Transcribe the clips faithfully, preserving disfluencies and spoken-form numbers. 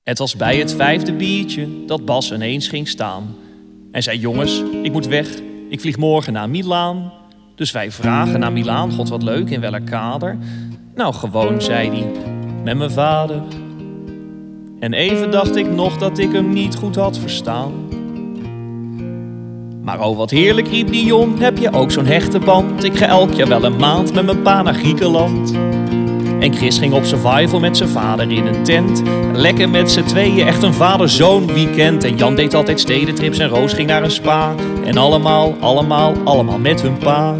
Het was bij het vijfde biertje dat Bas ineens ging staan en zei: jongens, ik moet weg, ik vlieg morgen naar Milaan. Dus wij vragen naar Milaan, god wat leuk, in welk kader? Nou gewoon, zei hij, met mijn vader. En even dacht ik nog dat ik hem niet goed had verstaan. Maar oh wat heerlijk, riep die jong, heb je ook zo'n hechte band? Ik ga elk jaar wel een maand met mijn pa naar Griekenland. En Chris ging op survival met zijn vader in een tent. Lekker met z'n tweeën, echt een vader-zoon weekend. En Jan deed altijd stedentrips en Roos ging naar een spa. En allemaal, allemaal, allemaal met hun pa.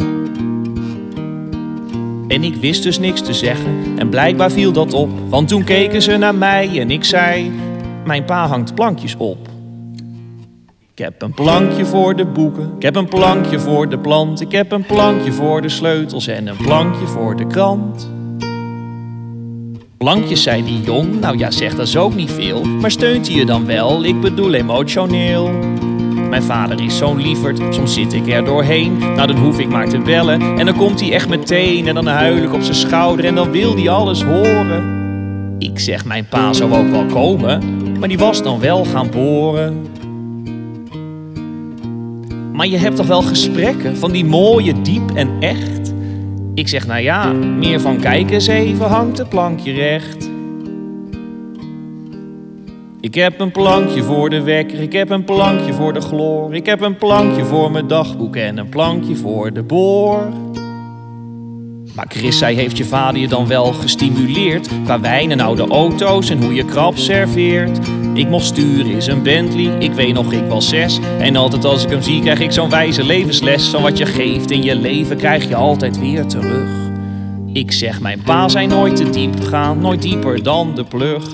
En ik wist dus niks te zeggen en blijkbaar viel dat op. Want toen keken ze naar mij en ik zei: mijn pa hangt plankjes op. Ik heb een plankje voor de boeken, ik heb een plankje voor de plant. Ik heb een plankje voor de sleutels en een plankje voor de krant. Plankjes, zei die jong, nou ja zeg, dat is ook niet veel. Maar steunt hij je dan wel, ik bedoel emotioneel. Mijn vader is zo'n lieverd, soms zit ik er doorheen. Nou dan hoef ik maar te bellen en dan komt hij echt meteen. En dan huil ik op zijn schouder en dan wil hij alles horen. Ik zeg, mijn pa zou ook wel komen, maar die was dan wel gaan boren. Maar je hebt toch wel gesprekken van die mooie, diep en echt? Ik zeg, nou ja, meer van kijk eens even, hangt het plankje recht. Ik heb een plankje voor de wekker, ik heb een plankje voor de chloor. Ik heb een plankje voor mijn dagboek en een plankje voor de boor. Maar Chris zei, heeft je vader je dan wel gestimuleerd? Qua wijn en oude auto's en hoe je krap serveert. Ik mocht sturen is een Bentley, ik weet nog ik was zes. En altijd als ik hem zie krijg ik zo'n wijze levensles. Van wat je geeft in je leven krijg je altijd weer terug. Ik zeg, mijn pa zei nooit te diep gaan, nooit dieper dan de plug.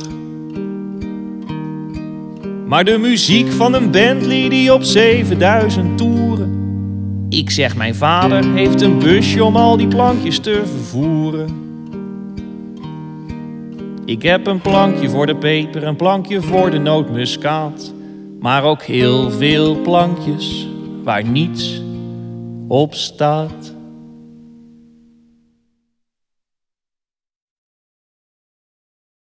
Maar de muziek van een Bentley die op zevenduizend toeren. Ik zeg, mijn vader heeft een busje om al die plankjes te vervoeren. Ik heb een plankje voor de peper, een plankje voor de nootmuskaat. Maar ook heel veel plankjes waar niets op staat.